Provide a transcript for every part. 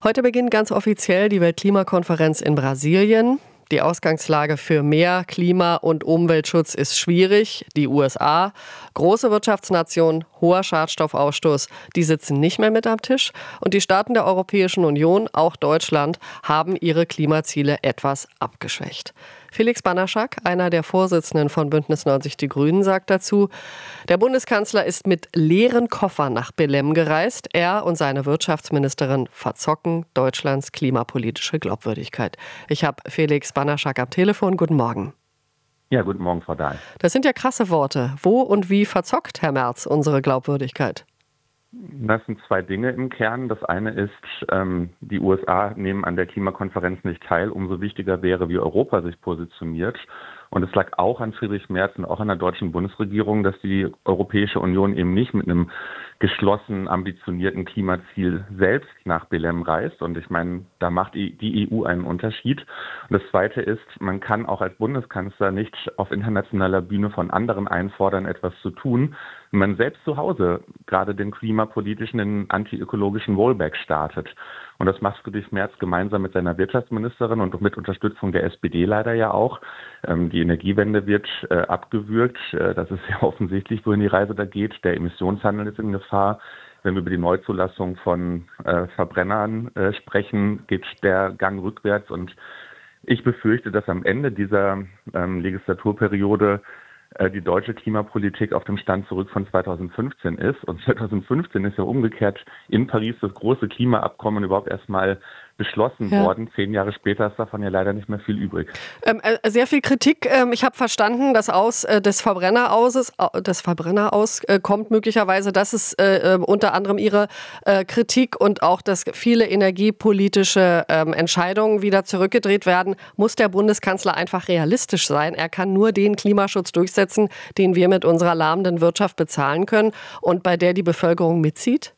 Heute beginnt ganz offiziell die Weltklimakonferenz in Brasilien. Die Ausgangslage für mehr Klima- und Umweltschutz ist schwierig. Die USA, große Wirtschaftsnation, hoher Schadstoffausstoß, die sitzen nicht mehr mit am Tisch. Und die Staaten der Europäischen Union, auch Deutschland, haben ihre Klimaziele etwas abgeschwächt. Felix Banaschak, einer der Vorsitzenden von Bündnis 90 Die Grünen, sagt dazu, der Bundeskanzler ist mit leeren Koffern nach Belém gereist. Er und seine Wirtschaftsministerin verzocken Deutschlands klimapolitische Glaubwürdigkeit. Ich habe Felix Banaschak am Telefon. Guten Morgen. Ja, guten Morgen, Frau Dahl. Das sind ja krasse Worte. Wo und wie verzockt Herr Merz unsere Glaubwürdigkeit? Das sind zwei Dinge im Kern. Das eine ist, die USA nehmen an der Klimakonferenz nicht teil. Umso wichtiger wäre, wie Europa sich positioniert. Und es lag auch an Friedrich Merz und auch an der deutschen Bundesregierung, dass die Europäische Union eben nicht mit einem geschlossen, ambitionierten Klimaziel selbst nach Belém reist. Und ich meine, da macht die EU einen Unterschied. Und das Zweite ist, man kann auch als Bundeskanzler nicht auf internationaler Bühne von anderen einfordern, etwas zu tun, wenn man selbst zu Hause gerade den klimapolitischen, den antiökologischen Rollback startet. Und das macht Friedrich Merz gemeinsam mit seiner Wirtschaftsministerin und mit Unterstützung der SPD leider ja auch. Die Energiewende wird abgewürgt. Das ist ja offensichtlich, wohin die Reise da geht. Der Emissionshandel ist in Gefahr. Wenn wir über die Neuzulassung von Verbrennern sprechen, geht der Gang rückwärts. Und ich befürchte, dass am Ende dieser Legislaturperiode die deutsche Klimapolitik auf dem Stand zurück von 2015 ist. Und 2015 ist ja umgekehrt in Paris das große Klimaabkommen überhaupt erstmal beschlossen worden. 10 Jahre später ist davon ja leider nicht mehr viel übrig. Sehr viel Kritik. Ich habe verstanden, dass des Verbrenner kommt möglicherweise. Das ist unter anderem Ihre Kritik und auch, dass viele energiepolitische Entscheidungen wieder zurückgedreht werden. Muss der Bundeskanzler einfach realistisch sein? Er kann nur den Klimaschutz durchsetzen, den wir mit unserer lahmenden Wirtschaft bezahlen können und bei der die Bevölkerung mitzieht?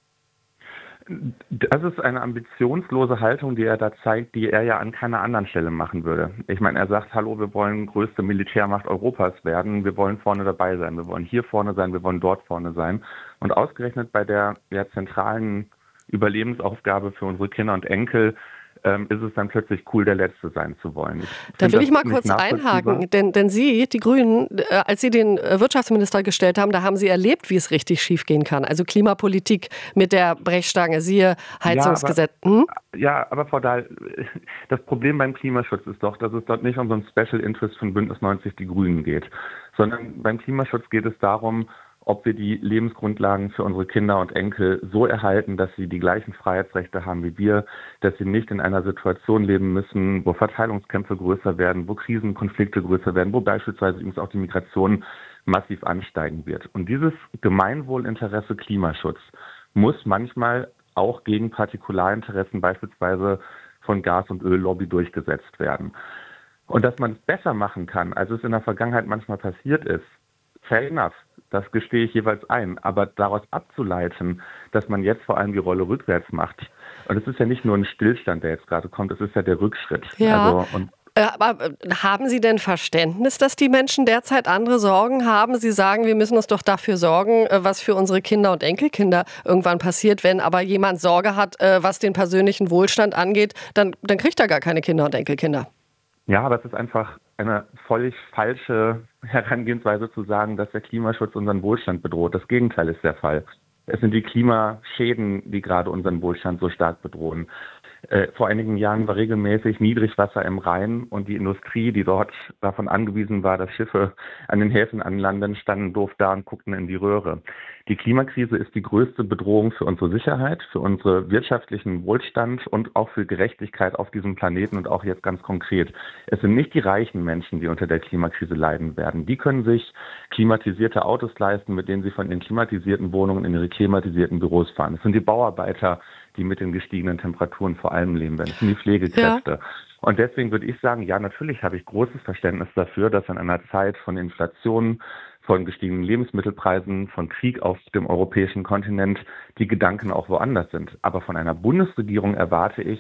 Das ist eine ambitionslose Haltung, die er da zeigt, die er ja an keiner anderen Stelle machen würde. Ich meine, er sagt, hallo, wir wollen größte Militärmacht Europas werden, wir wollen vorne dabei sein, wir wollen hier vorne sein, wir wollen dort vorne sein. Und ausgerechnet bei der zentralen Überlebensaufgabe für unsere Kinder und Enkel ist es dann plötzlich cool, der Letzte sein zu wollen. Da will ich mal kurz einhaken, denn Sie, die Grünen, als Sie den Wirtschaftsminister gestellt haben, da haben Sie erlebt, wie es richtig schiefgehen kann. Also Klimapolitik mit der Brechstange, siehe Heizungsgesetz. Ja, aber Frau Dahl, das Problem beim Klimaschutz ist doch, dass es dort nicht um so ein Special Interest von Bündnis 90 Die Grünen geht, sondern beim Klimaschutz geht es darum, ob wir die Lebensgrundlagen für unsere Kinder und Enkel so erhalten, dass sie die gleichen Freiheitsrechte haben wie wir, dass sie nicht in einer Situation leben müssen, wo Verteilungskämpfe größer werden, wo Krisenkonflikte größer werden, wo beispielsweise übrigens auch die Migration massiv ansteigen wird. Und dieses Gemeinwohlinteresse Klimaschutz muss manchmal auch gegen Partikularinteressen beispielsweise von Gas- und Öllobby durchgesetzt werden. Und dass man es besser machen kann, als es in der Vergangenheit manchmal passiert ist, fair enough. Das gestehe ich jeweils ein. Aber daraus abzuleiten, dass man jetzt vor allem die Rolle rückwärts macht. Und es ist ja nicht nur ein Stillstand, der jetzt gerade kommt, es ist ja der Rückschritt. Ja. Aber haben Sie denn Verständnis, dass die Menschen derzeit andere Sorgen haben? Sie sagen, wir müssen uns doch dafür sorgen, was für unsere Kinder und Enkelkinder irgendwann passiert. Wenn aber jemand Sorge hat, was den persönlichen Wohlstand angeht, dann kriegt er gar keine Kinder und Enkelkinder. Ja, aber es ist einfach eine völlig falsche Herangehensweise zu sagen, dass der Klimaschutz unseren Wohlstand bedroht. Das Gegenteil ist der Fall. Es sind die Klimaschäden, die gerade unseren Wohlstand so stark bedrohen. Vor einigen Jahren war regelmäßig Niedrigwasser im Rhein und die Industrie, die dort davon angewiesen war, dass Schiffe an den Häfen anlanden, standen doof da und guckten in die Röhre. Die Klimakrise ist die größte Bedrohung für unsere Sicherheit, für unseren wirtschaftlichen Wohlstand und auch für Gerechtigkeit auf diesem Planeten und auch jetzt ganz konkret. Es sind nicht die reichen Menschen, die unter der Klimakrise leiden werden. Die können sich klimatisierte Autos leisten, mit denen sie von ihren klimatisierten Wohnungen in ihre klimatisierten Büros fahren. Es sind die Bauarbeiter, die mit den gestiegenen Temperaturen vor allem leben werden. Das sind die Pflegekräfte. Ja. Und deswegen würde ich sagen, ja, natürlich habe ich großes Verständnis dafür, dass in einer Zeit von Inflation, von gestiegenen Lebensmittelpreisen, von Krieg auf dem europäischen Kontinent die Gedanken auch woanders sind. Aber von einer Bundesregierung erwarte ich,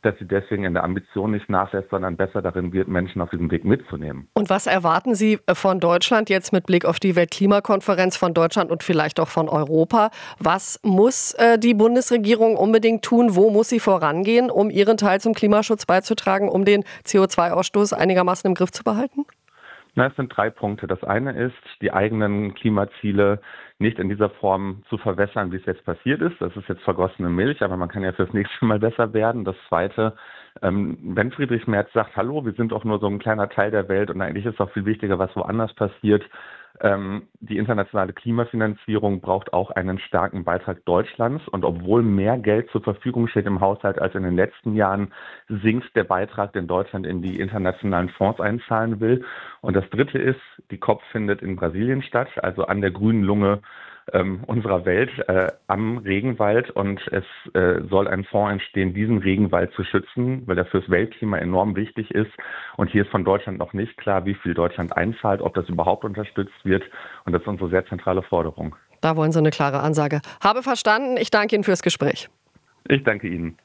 dass sie deswegen in der Ambition nicht nachlässt, sondern besser darin wird, Menschen auf diesem Weg mitzunehmen. Und was erwarten Sie von Deutschland jetzt mit Blick auf die Weltklimakonferenz, von Deutschland und vielleicht auch von Europa? Was muss die Bundesregierung unbedingt tun? Wo muss sie vorangehen, um ihren Teil zum Klimaschutz beizutragen, um den CO2-Ausstoß einigermaßen im Griff zu behalten? Es sind 3 Punkte. Das eine ist, die eigenen Klimaziele nicht in dieser Form zu verwässern, wie es jetzt passiert ist. Das ist jetzt vergossene Milch, aber man kann ja fürs nächste Mal besser werden. Das zweite, wenn Friedrich Merz sagt, hallo, wir sind doch nur so ein kleiner Teil der Welt und eigentlich ist auch viel wichtiger, was woanders passiert. Die internationale Klimafinanzierung braucht auch einen starken Beitrag Deutschlands. Und obwohl mehr Geld zur Verfügung steht im Haushalt als in den letzten Jahren, sinkt der Beitrag, den Deutschland in die internationalen Fonds einzahlen will. Und das dritte ist, die COP findet in Brasilien statt, also an der grünen Lunge unserer Welt, am Regenwald. Und es soll ein Fonds entstehen, diesen Regenwald zu schützen, weil er fürs Weltklima enorm wichtig ist. Und hier ist von Deutschland noch nicht klar, wie viel Deutschland einzahlt, ob das überhaupt unterstützt wird. Und das ist unsere sehr zentrale Forderung. Da wollen Sie eine klare Ansage. Habe verstanden. Ich danke Ihnen fürs Gespräch. Ich danke Ihnen.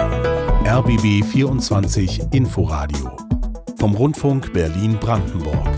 RBB 24 Inforadio vom Rundfunk Berlin-Brandenburg.